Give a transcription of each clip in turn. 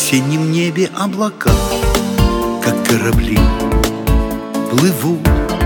осеннем небе облака, как корабли, плывут,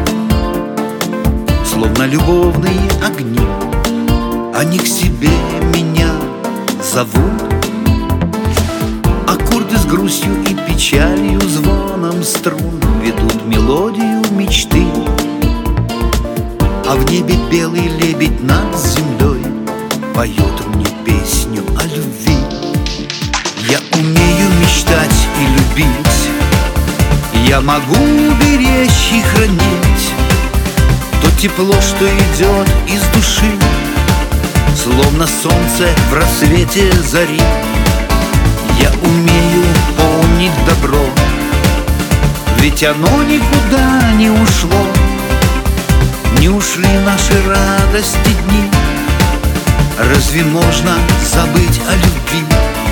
словно любовные огни. Они к себе меня зовут. Аккорды с грустью и печалью, звоном струн ведут мелодию мечты. А в небе белый лебедь над землей поет мне песню о любви. Я умею мечтать и любить, я могу беречь и хранить то тепло, что идет из души, словно солнце в рассвете зари. Я умею помнить добро, ведь оно никуда не ушло. Не ушли наши радости дни, разве можно забыть о любви?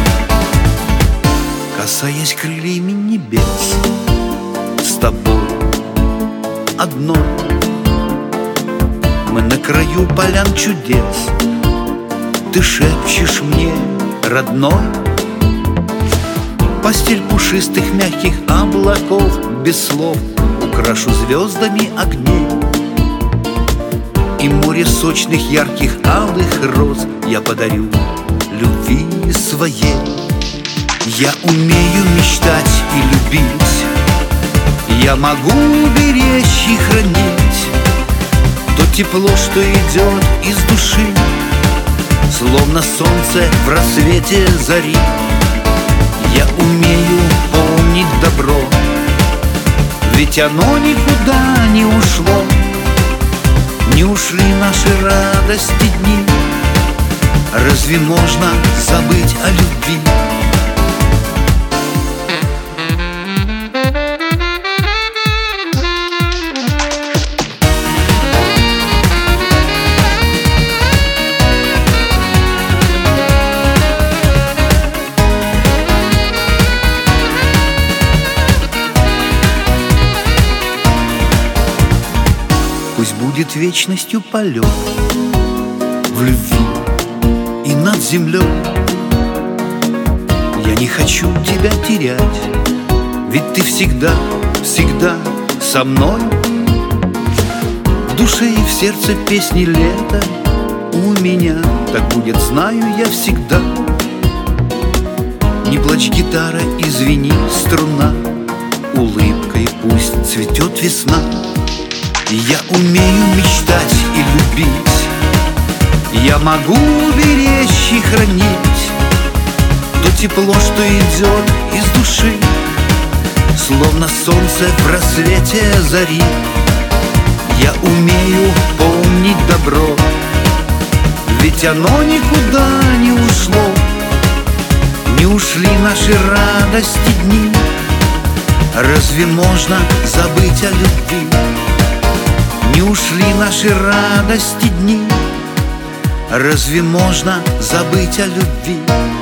Касаясь крыльями небес, с тобой одной мы на краю полян чудес. Ты шепчешь мне, родной, постель пушистых мягких облаков, без слов украшу звездами огней. И море сочных ярких алых роз я подарю любви своей. Я умею мечтать и любить, я могу беречь и хранить то тепло, что идет из души, словно солнце в рассвете зари. Я умею помнить добро, ведь оно никуда не ушло. Не ушли наши радости дни, разве можно забыть о любви? Пусть будет вечностью полет в любви и над землей. Я не хочу тебя терять, ведь ты всегда, всегда со мной. В душе и в сердце песни лета у меня так будет, знаю я всегда. Не плачь, гитара, извини, струна, улыбкой пусть цветет весна. Я умею мечтать и любить, я могу беречь и хранить то тепло, что идет из души, словно солнце в рассвете зари. Я умею помнить добро, ведь оно никуда не ушло. Не ушли наши радости дни, разве можно забыть о любви? Не ушли наши радости дни, разве можно забыть о любви?